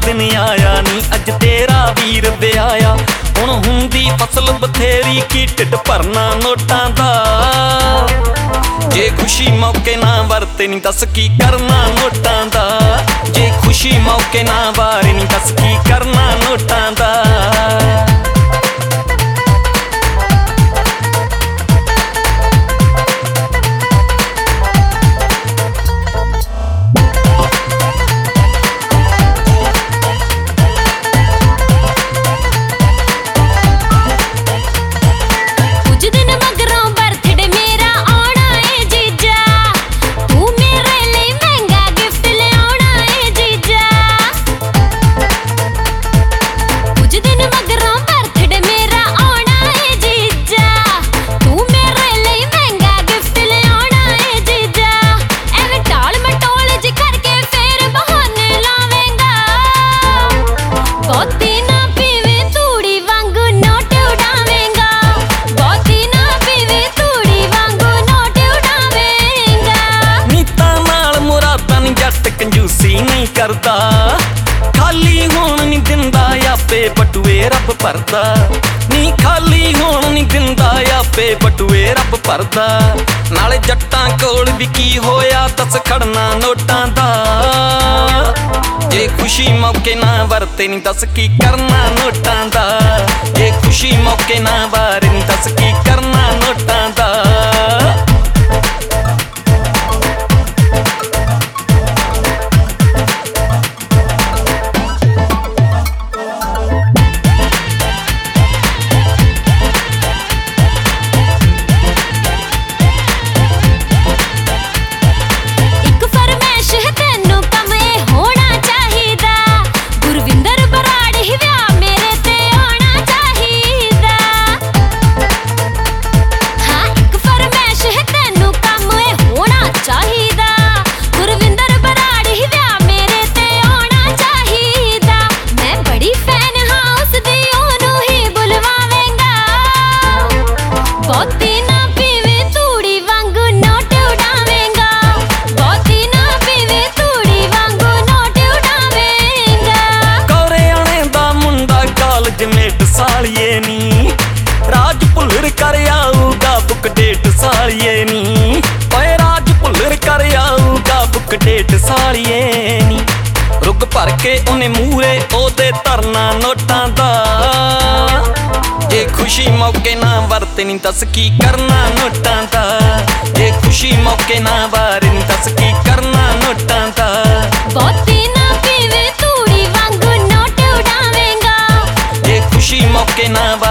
दिन आया नी अज तेरा वीर ब्याया। हुण हुंदी फसल बथेरी की ढिड भरना नोटां दा। जे खुशी मौके ना वरते नी दस की करना नोटां दा। जे खुशी मौके ना वारे नी दस की करना नोटां दा। कंजूसी नहीं करदा खाली होण नहीं दिंदा आपे बटुए रब भरदा। नी खाली होण नहीं दिंदा आपे बटुए रब भरदा। नाले जट्टां कोल भी की होया दस खड़ना नोटां दा। जे खुशी मौके ना वरते नी दस की करना नोटां दा। जे खुशी मौके ना वारे नी दस की करना नोटां दा। मेट सालिए नी राज भुल्लर कर आऊगा बुक डेट सालिए नी। ओए राज भुल्लर कर आऊगा बुक डेट सालिए नी। रुग भर के उन्हें मूरे ओदे धरना नोटां दा। जे खुशी मौके ना वरते नी दस की करना नोटां दा। जे खुशी मौके ना वारे नी दस की करना नोटां दा। बहुती ना पीवे तूड़ी वांगू नोट उड़ावेंगा। खुशी मौके ना